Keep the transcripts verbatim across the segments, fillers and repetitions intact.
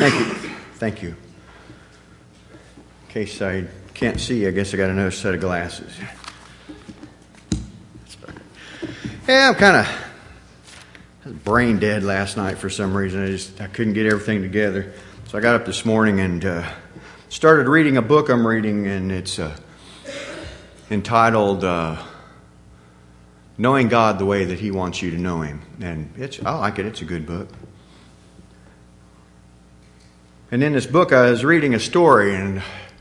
Thank you. Thank you. In case I can't see, I guess I got another set of glasses. Yeah, I'm kind of brain dead last night for some reason. I just I couldn't get everything together. So I got up this morning and uh, started reading a book I'm reading, and it's uh, entitled uh, Knowing God the Way That He Wants You to Know Him. And it's I like it. It's a good book. And in this book, I was reading a story, and I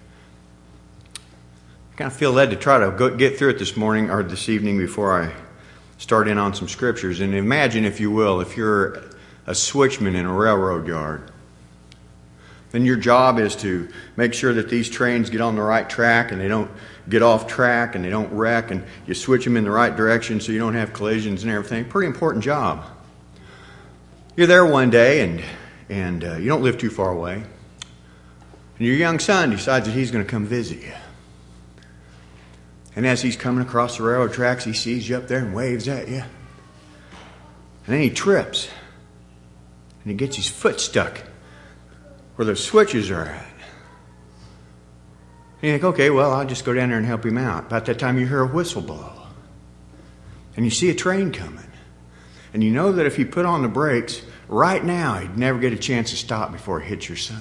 kind of feel led to try to go, get through it this morning or this evening before I start in on some scriptures. And imagine, if you will, if you're a switchman in a railroad yard, then your job is to make sure that these trains get on the right track and they don't get off track and they don't wreck, and you switch them in the right direction so you don't have collisions and everything. Pretty important job. You're there one day, and and uh, you don't live too far away, and your young son decides that he's going to come visit you. And as he's coming across the railroad tracks, he sees you up there and waves at you. And then he trips, and he gets his foot stuck where those switches are at. And you think, okay, well, I'll just go down there and help him out. About that time, you hear a whistle blow. And you see a train coming. And you know that if he put on the brakes right now, he'd never get a chance to stop before it hits your son.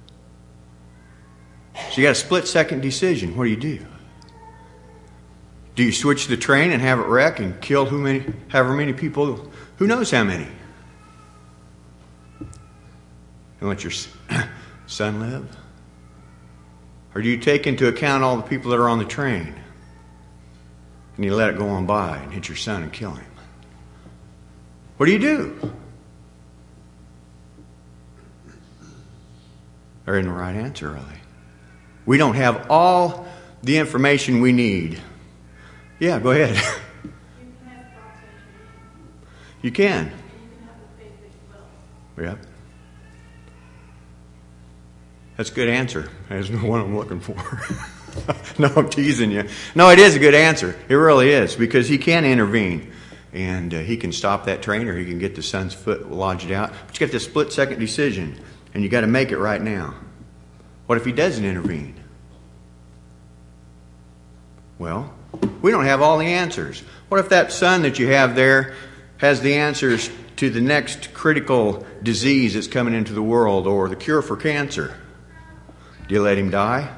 So you got a split-second decision. What do you do? Do you switch the train and have it wreck and kill who many, however many people, who knows how many? And let your son live? Or do you take into account all the people that are on the train and you let it go on by and hit your son and kill him? What do you do? There isn't the right answer, really. We don't have all the information we need. Yeah, go ahead. You can. Yep. That's a good answer. That's the one I'm looking for. No, I'm teasing you. No, it is a good answer. It really is, because he can intervene. And uh, he can stop that train, or he can get the son's foot lodged out. But you got this split-second decision, and you got to make it right now. What if he doesn't intervene? Well, we don't have all the answers. What if that son that you have there has the answers to the next critical disease that's coming into the world, or the cure for cancer? Do you let him die?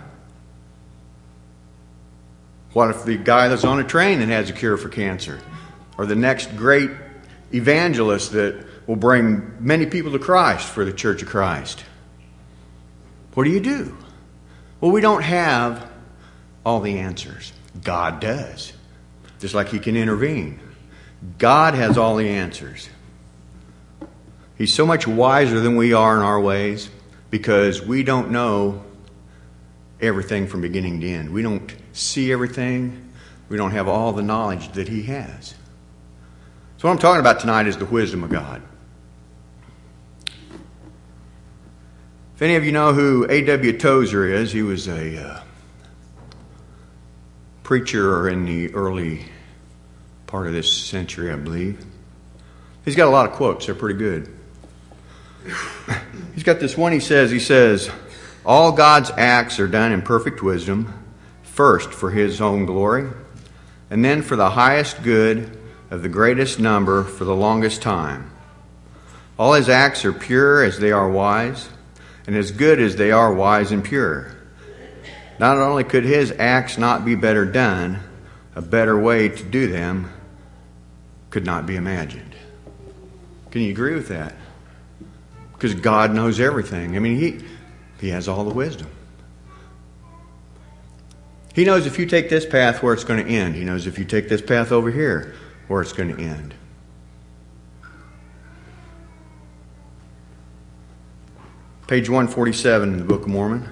What if the guy that's on a train that has a cure for cancer, or the next great evangelist that will bring many people to Christ for the Church of Christ? What do you do? Well, we don't have all the answers. God does. Just like He can intervene. God has all the answers. He's so much wiser than we are in our ways, because we don't know everything from beginning to end. We don't see everything. We don't have all the knowledge that He has. So what I'm talking about tonight is the wisdom of God. If any of you know who A W Tozer is, he was a uh, preacher in the early part of this century, I believe. He's got a lot of quotes. They're pretty good. He's got this one he says, he says, all God's acts are done in perfect wisdom, first for His own glory, and then for the highest good of the greatest number for the longest time. All His acts are pure as they are wise, and as good as they are wise and pure. Not only could His acts not be better done, a better way to do them could not be imagined. Can you agree with that? Because God knows everything. I mean, He, he has all the wisdom. He knows if you take this path where it's going to end. He knows if you take this path over here where it's going to end. Page one forty-seven in the Book of Mormon.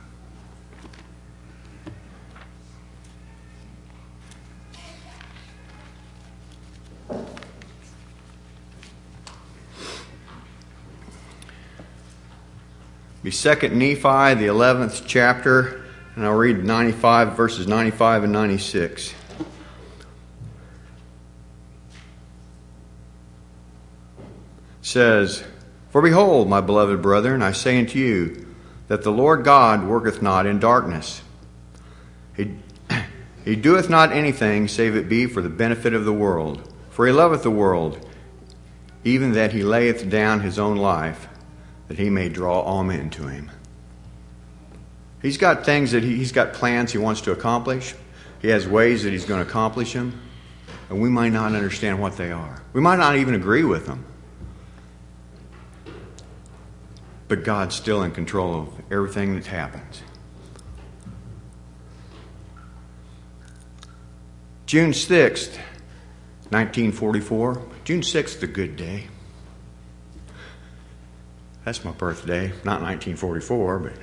Be Second Nephi, the eleventh chapter, and I'll read ninety-five, verses ninety-five and ninety-six. It says, For behold, my beloved brethren, I say unto you, that the Lord God worketh not in darkness. He, he doeth not anything, save it be for the benefit of the world. For he loveth the world, even that he layeth down his own life, that he may draw all men to him. He's got things that he, he's got plans he wants to accomplish. He has ways that he's going to accomplish them. And we might not understand what they are. We might not even agree with them. But God's still in control of everything that happens. June sixth, nineteen forty-four. June sixth is a good day. That's my birthday. Not nineteen forty-four, but...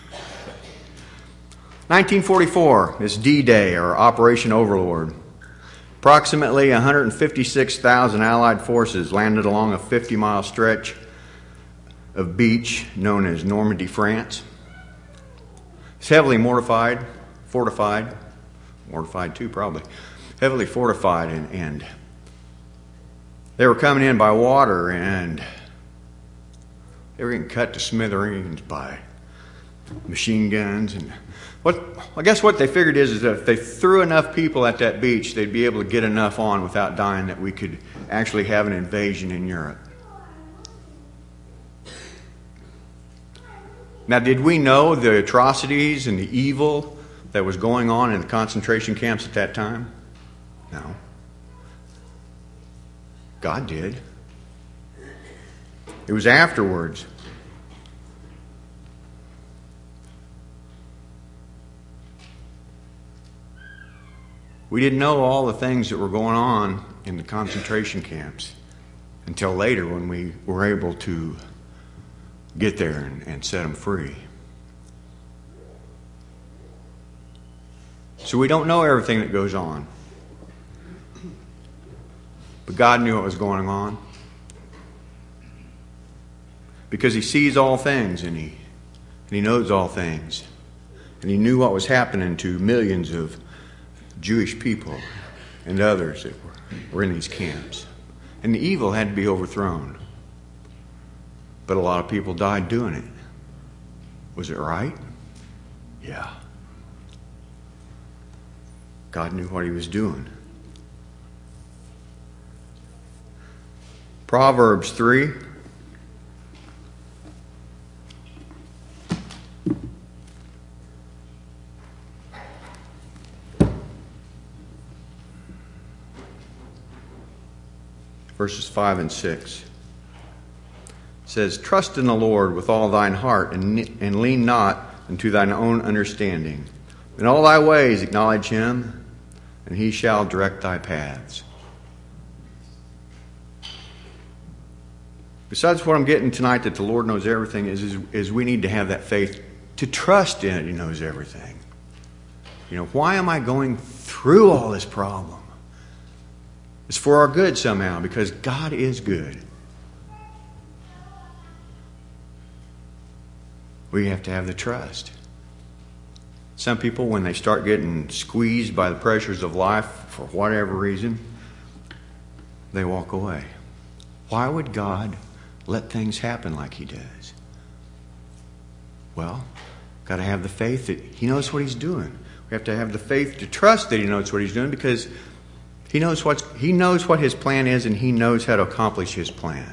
nineteen forty-four is D-Day, or Operation Overlord. Approximately one hundred fifty-six thousand Allied forces landed along a fifty-mile stretch of beach known as Normandy, France. It's heavily mortified, fortified, mortified too probably, heavily fortified, and, and they were coming in by water, and they were getting cut to smithereens by machine guns. And what I guess what they figured is, is that if they threw enough people at that beach, they'd be able to get enough on without dying that we could actually have an invasion in Europe. Now, did we know the atrocities and the evil that was going on in the concentration camps at that time? No. God did. It was afterwards. We didn't know all the things that were going on in the concentration camps until later, when we were able to get there and, and set them free. So we don't know everything that goes on. But God knew what was going on. Because he sees all things, and he, and he knows all things. And he knew what was happening to millions of Jewish people and others that were, were in these camps. And the evil had to be overthrown. But a lot of people died doing it. Was it right? Yeah. God knew what he was doing. Proverbs three. Verses five and six. Says, trust in the Lord with all thine heart, and, and lean not unto thine own understanding. In all thy ways acknowledge him, and he shall direct thy paths. Besides what I'm getting tonight, that the Lord knows everything, is, is, is we need to have that faith to trust in it. He knows everything. You know, why am I going through all this problem? It's for our good somehow, because God is good. We have to have the trust. Some people, when they start getting squeezed by the pressures of life for whatever reason, they walk away. Why would God let things happen like he does? Well, got to have the faith that he knows what he's doing. We have to have the faith to trust that he knows what he's doing, because he knows what he knows what his plan is, and he knows how to accomplish his plan.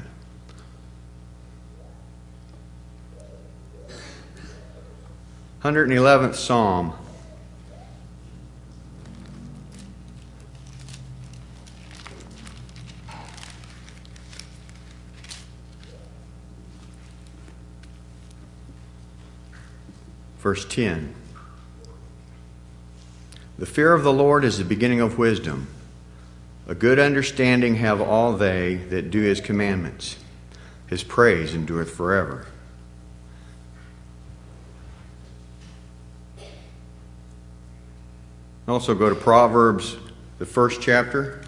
one hundred eleventh Psalm. Verse ten. The fear of the Lord is the beginning of wisdom. A good understanding have all they that do his commandments. His praise endureth forever. Also go to Proverbs, the first chapter.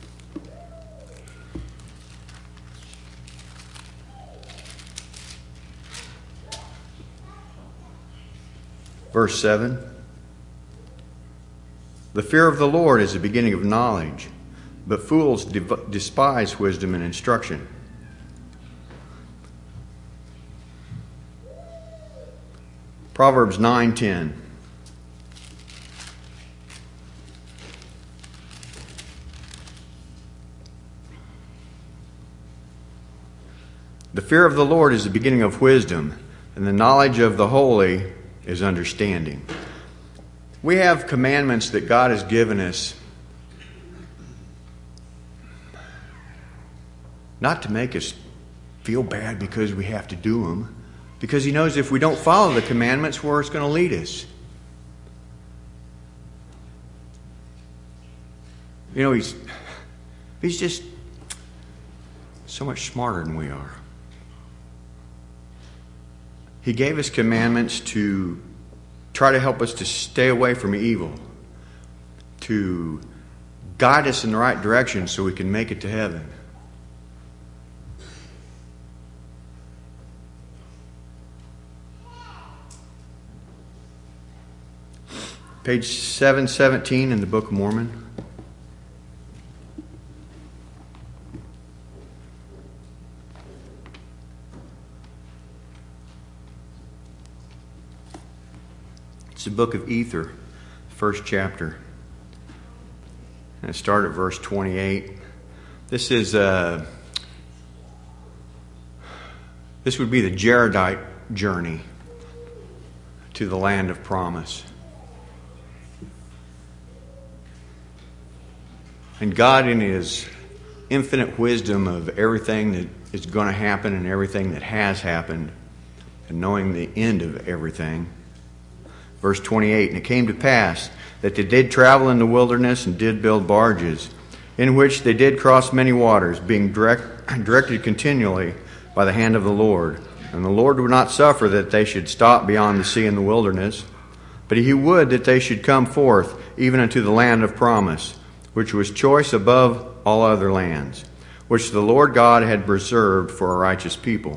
Verse seven. The fear of the Lord is the beginning of knowledge, but fools despise wisdom and instruction. Proverbs nine ten. The fear of the Lord is the beginning of wisdom, and the knowledge of the holy is understanding. We have commandments that God has given us not to make us feel bad because we have to do them, because He knows if we don't follow the commandments, where it's going to lead us. You know, He's, He's just so much smarter than we are. He gave us commandments to try to help us to stay away from evil, to guide us in the right direction so we can make it to heaven. Page seven seventeen in the Book of Mormon. It's the book of Ether, first chapter. And it started at verse twenty-eight. This is uh, this would be the Jaredite journey to the land of promise. And God, in His infinite wisdom of everything that is going to happen and everything that has happened, and knowing the end of everything. Verse twenty-eight, and it came to pass that they did travel in the wilderness and did build barges, in which they did cross many waters, being direct, directed continually by the hand of the Lord. And the Lord would not suffer that they should stop beyond the sea in the wilderness, but He would that they should come forth even unto the land of promise, which was choice above all other lands, which the Lord God had preserved for a righteous people.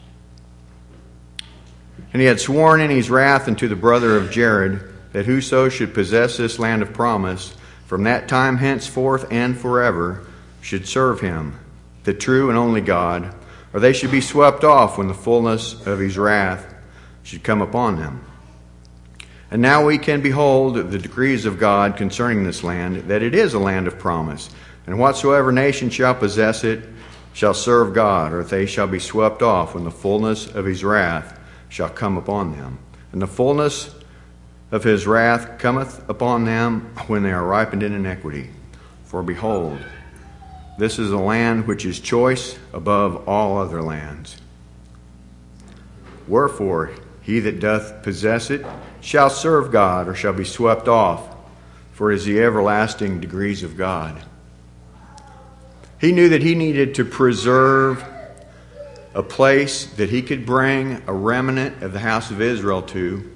And He had sworn in His wrath unto the brother of Jared, that whoso should possess this land of promise, from that time henceforth and forever, should serve Him, the true and only God, or they should be swept off when the fullness of His wrath should come upon them. And now we can behold the decrees of God concerning this land, that it is a land of promise, and whatsoever nation shall possess it shall serve God, or they shall be swept off when the fullness of His wrath shall come upon them. And the fullness of His wrath cometh upon them when they are ripened in iniquity. For behold, this is a land which is choice above all other lands. Wherefore he that doth possess it shall serve God, or shall be swept off, for it is the everlasting degrees of God. He knew that he needed to preserve a place that he could bring a remnant of the house of Israel to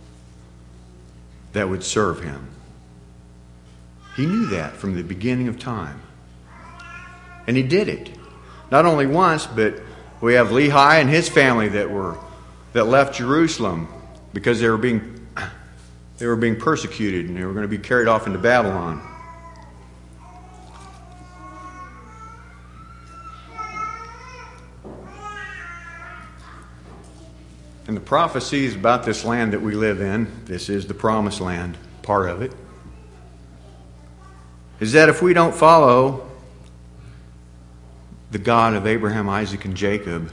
that would serve Him. He knew that from the beginning of time. And He did it. Not only once, but we have Lehi and his family that were that left Jerusalem because they were being they were being persecuted and they were going to be carried off into Babylon. And the prophecies about this land that we live in, this is the promised land, part of it, is that if we don't follow the God of Abraham, Isaac, and Jacob,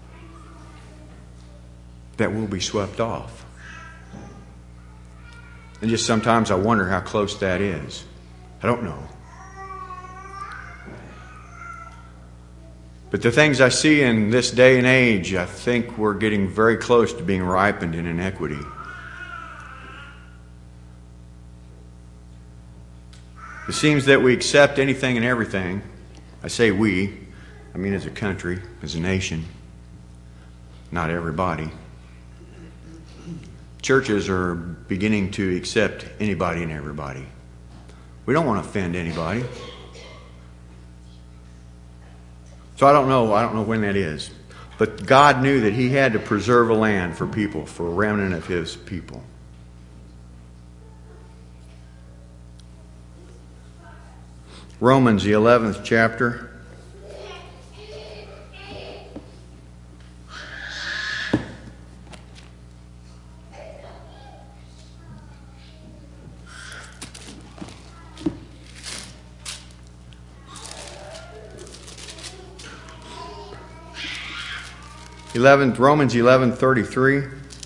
that we'll be swept off. And just sometimes I wonder how close that is. I don't know. But the things I see in this day and age, I think we're getting very close to being ripened in iniquity. It seems that we accept anything and everything. I say we, I mean as a country, as a nation. Not everybody. Churches are beginning to accept anybody and everybody. We don't want to offend anybody. So I don't know, I don't know when that is. But God knew that He had to preserve a land for people, for a remnant of His people. Romans, the eleventh chapter. eleven, Romans eleven thirty-three.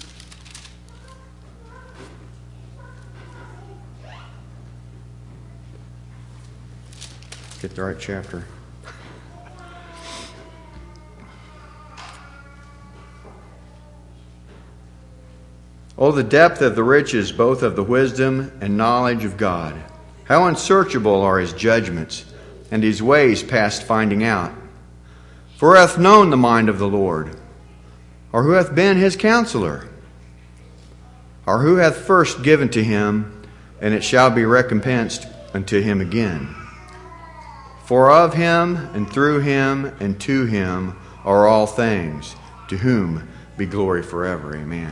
Get the right chapter. Oh, the depth of the riches, both of the wisdom and knowledge of God. How unsearchable are his judgments, and his ways past finding out. For who hath known the mind of the Lord? Or who hath been his counselor? Or who hath first given to him, and it shall be recompensed unto him again? For of him, and through him, and to him are all things, to whom be glory forever. Amen.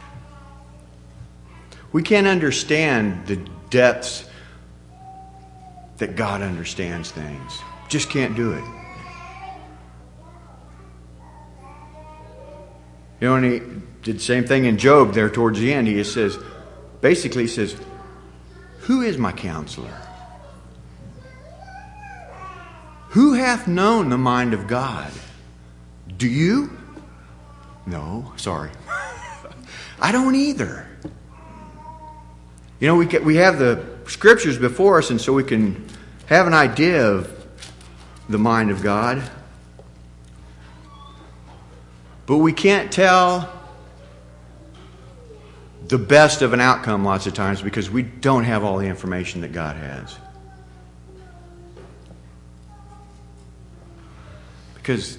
We can't understand the depths that God understands things. Just can't do it. You know, and he did the same thing in Job there towards the end. He says, basically he says, who is my counselor? Who hath known the mind of God? Do you? No, sorry. I don't either. You know, we get, we have the scriptures before us, and so we can have an idea of the mind of God. But we can't tell the best of an outcome lots of times because we don't have all the information that God has. Because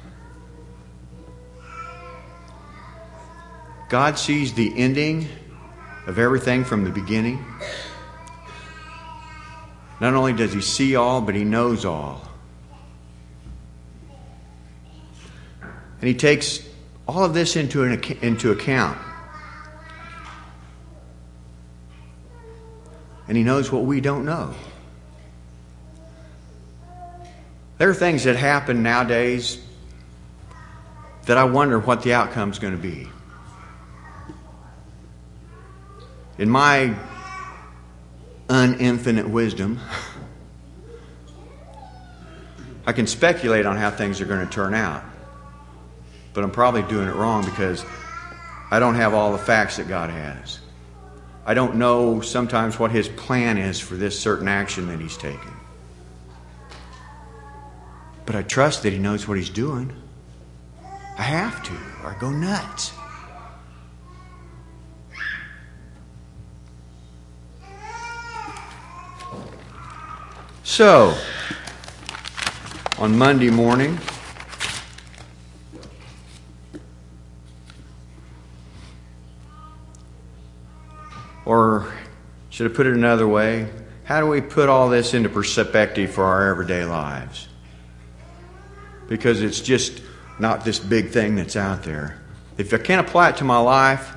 God sees the ending of everything from the beginning. Not only does he see all, but he knows all. And he takes all of this into, an, into account. And he knows what we don't know. There are things that happen nowadays that I wonder what the outcome is going to be. In my uninfinite wisdom, I can speculate on how things are going to turn out. But I'm probably doing it wrong because I don't have all the facts that God has. I don't know sometimes what his plan is for this certain action that he's taking. But I trust that he knows what he's doing. I have to, or I go nuts. So, on Monday morning, or should I put it another way, how do we put all this into perspective for our everyday lives? Because it's just not this big thing that's out there. If I can't apply it to my life,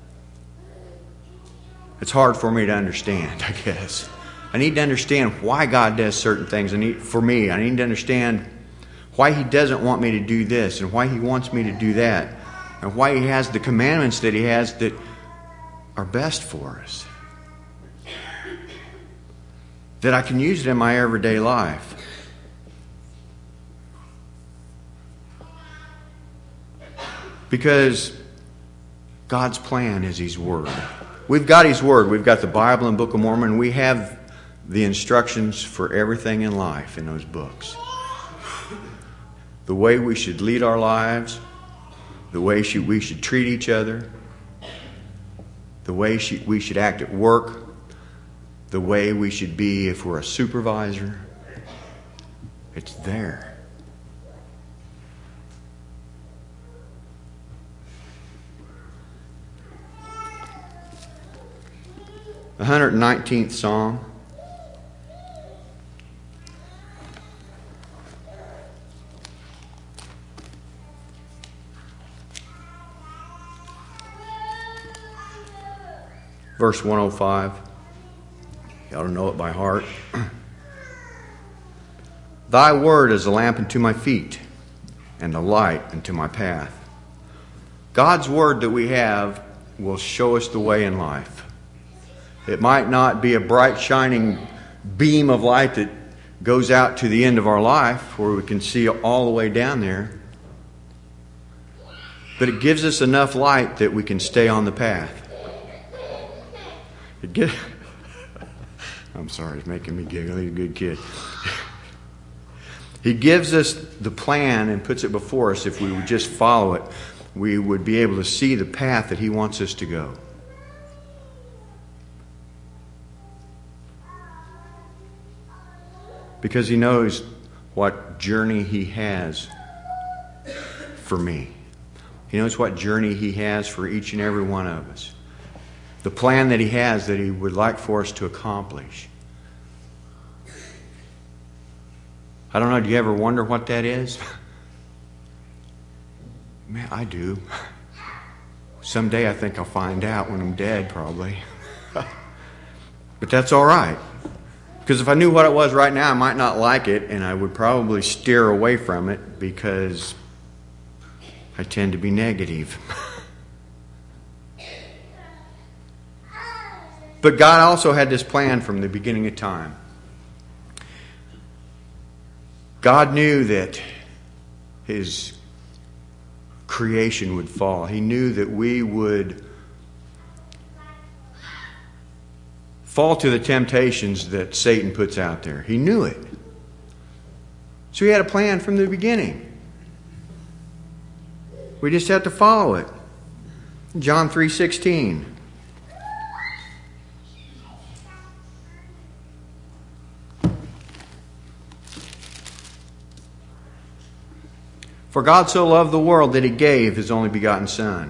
it's hard for me to understand, I guess. I need to understand why God does certain things. I need, for me, I need to understand why he doesn't want me to do this and why he wants me to do that and why he has the commandments that he has that are best for us. That I can use it in my everyday life. Because God's plan is his word. We've got his word. We've got the Bible and Book of Mormon. We have the instructions for everything in life in those books. The way we should lead our lives, the way we should treat each other, the way we should act at work, the way we should be if we're a supervisor. It's there. The one hundred nineteenth Psalm. Verse one oh five. You ought to know it by heart. Thy word is a lamp unto my feet and a light unto my path. God's word that we have will show us the way in life. It might not be a bright shining beam of light that goes out to the end of our life where we can see all the way down there. but it gives us enough light that we can stay on the path. It get, I'm sorry, it's making me giggle. He's a good kid. He gives us the plan and puts it before us. If we would just follow it, we would be able to see the path that He wants us to go. Because He knows what journey He has for me. He knows what journey He has for each and every one of us. The plan that He has that He would like for us to accomplish. I don't know, do you ever wonder what that is? Man, I do. Someday I think I'll find out when I'm dead, probably. But that's all right. Because if I knew what it was right now, I might not like it, and I would probably steer away from it because I tend to be negative. But God also had this plan from the beginning of time. God knew that His creation would fall. He knew that we would fall to the temptations that Satan puts out there. He knew it. So He had a plan from the beginning. We just have to follow it. John three sixteen. For God so loved the world that He gave His only begotten Son.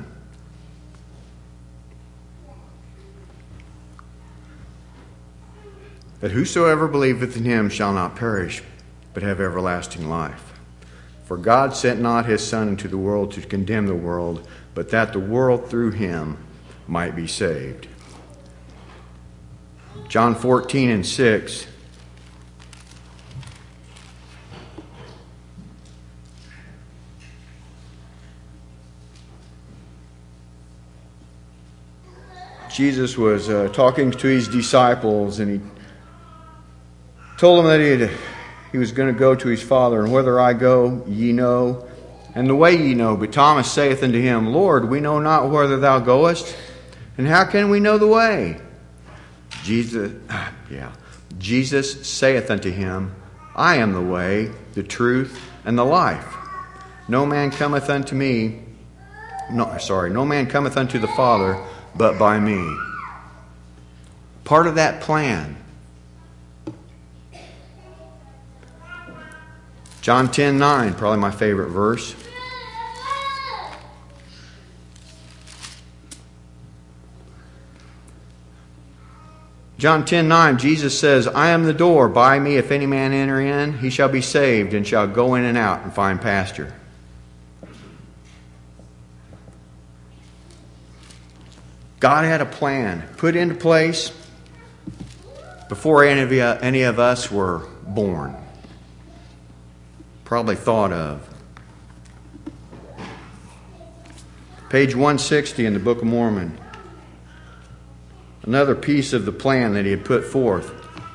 That whosoever believeth in Him shall not perish, but have everlasting life. For God sent not His Son into the world to condemn the world, but that the world through Him might be saved. John fourteen and six. Jesus was uh, talking to His disciples, and He told them that he, he was going to go to His Father. And whither I go, ye know, and the way ye know. But Thomas saith unto Him, Lord, we know not whither Thou goest, and how can we know the way? Jesus, yeah, Jesus saith unto him, I am the way, the truth, and the life. No man cometh unto me, no, sorry, no man cometh unto the Father, but by me. Part of that plan. John ten nine, probably my favorite verse. John ten nine, Jesus says, I am the door. By me, if any man enter in, he shall be saved, and shall go in and out and find pasture. God had a plan put into place before any of, you, any of us were born. Probably thought of. Page one sixty in the Book of Mormon. Another piece of the plan that He had put forth.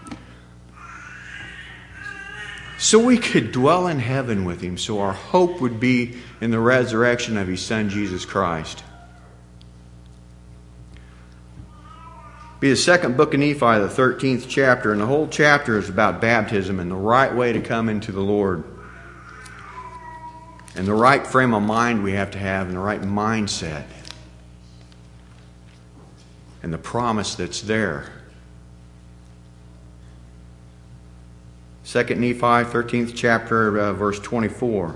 So we could dwell in heaven with Him, so our hope would be in the resurrection of His Son, Jesus Christ. Be the second book of Nephi, the thirteenth chapter, and the whole chapter is about baptism and the right way to come into the Lord. And the right frame of mind we have to have, and the right mindset. And the promise that's there. Second Nephi, thirteenth chapter, uh, verse twenty-four.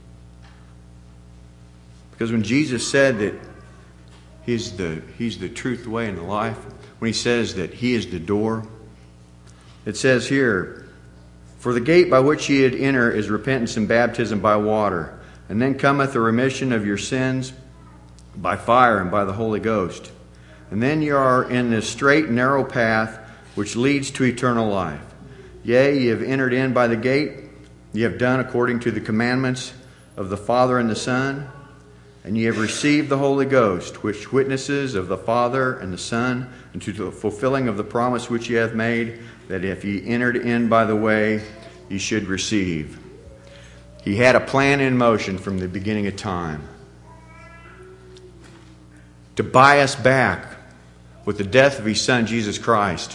Because when Jesus said that He's the, he's the truth, the way, and the life, when He says that He is the door, it says here, for the gate by which ye had enter is repentance and baptism by water, and then cometh the remission of your sins by fire and by the Holy Ghost. And then ye are in this straight and narrow path which leads to eternal life. Yea, ye have entered in by the gate, ye have done according to the commandments of the Father and the Son, and ye have received the Holy Ghost, which witnesses of the Father and the Son, and to the fulfilling of the promise which ye have made, that if ye entered in by the way, ye should receive. He had a plan in motion from the beginning of time. to buy us back with the death of His Son, Jesus Christ.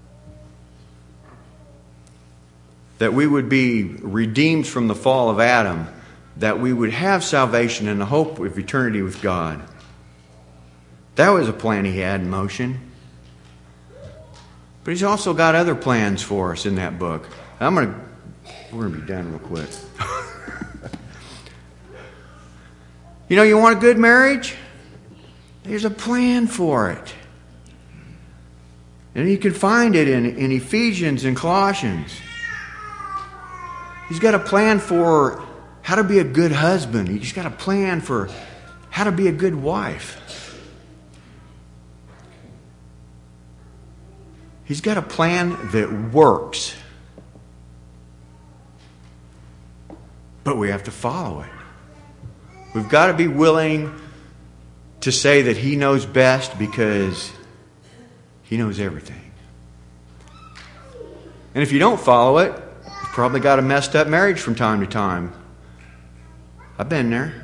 That we would be redeemed from the fall of Adam, that we would have salvation and the hope of eternity with God. That was a plan He had in motion. But He's also got other plans for us in that book. I'm going to, we're going to be done real quick. You know, you want a good marriage? There's a plan for it. And you can find it in, in Ephesians and Colossians. He's got a plan for how to be a good husband. He's got a plan for how to be a good wife. He's got a plan that works. But we have to follow it. We've got to be willing to say that He knows best because He knows everything. And if you don't follow it, you've probably got a messed up marriage from time to time. I've been there.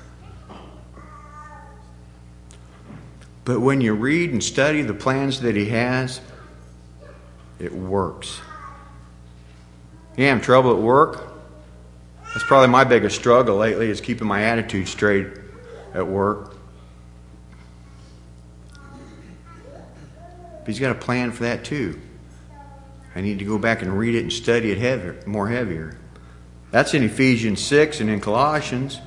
But when you read and study the plans that He has, it works. You have trouble at work? That's probably my biggest struggle lately, is keeping my attitude straight at work. But He's got a plan for that too. I need to go back and read it and study it heavier, more heavier. That's in Ephesians six and in Colossians.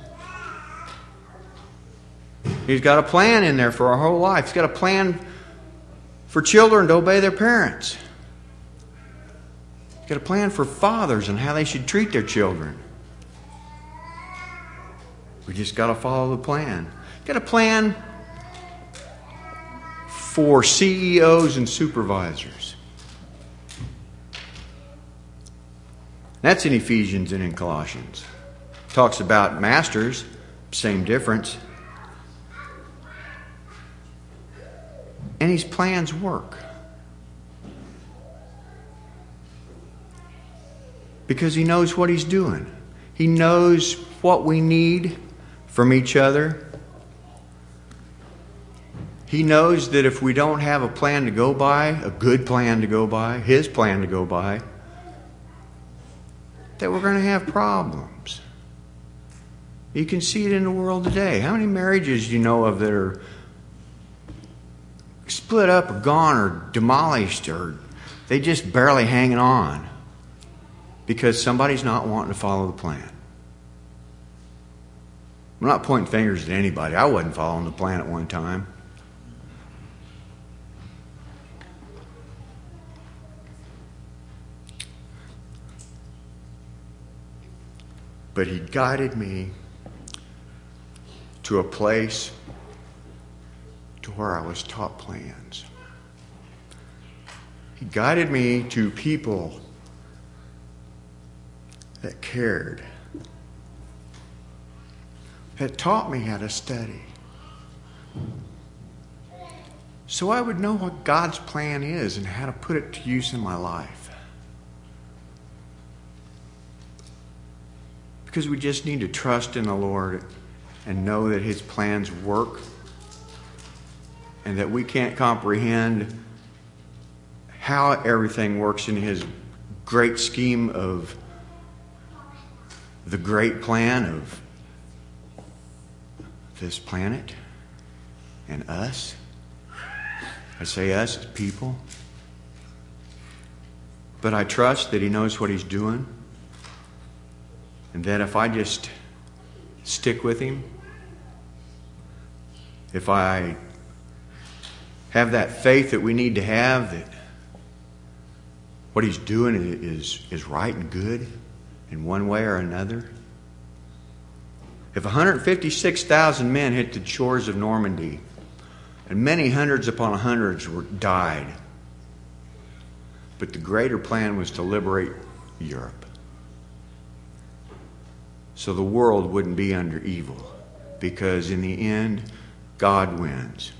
He's got a plan in there for our whole life. He's got a plan for children to obey their parents. He's got a plan for fathers and how they should treat their children. We just got to follow the plan. He's got a plan for C E Os and supervisors. That's in Ephesians and in Colossians. Talks about masters, same difference. And His plans work. Because He knows what He's doing. He knows what we need from each other. He knows that if we don't have a plan to go by, a good plan to go by, His plan to go by, that we're going to have problems. You can see it in the world today. How many marriages do you know of that are split up or gone or demolished, or they just barely hanging on because somebody's not wanting to follow the plan? I'm not pointing fingers at anybody. I wasn't following the plan at one time. But He guided me to a place to where I was taught plans. He guided me to people that cared, that taught me how to study, so I would know what God's plan is and how to put it to use in my life. Because we just need to trust in the Lord and know that His plans work, and that we can't comprehend how everything works in His great scheme of the great plan of this planet and us. I say us as people. But I trust that He knows what He's doing, and that if I just stick with Him, if I have that faith that we need to have, that what He's doing is, is right and good in one way or another. If one hundred fifty-six thousand men hit the shores of Normandy, and many hundreds upon hundreds were died, but the greater plan was to liberate Europe, so the world wouldn't be under evil, because in the end, God wins.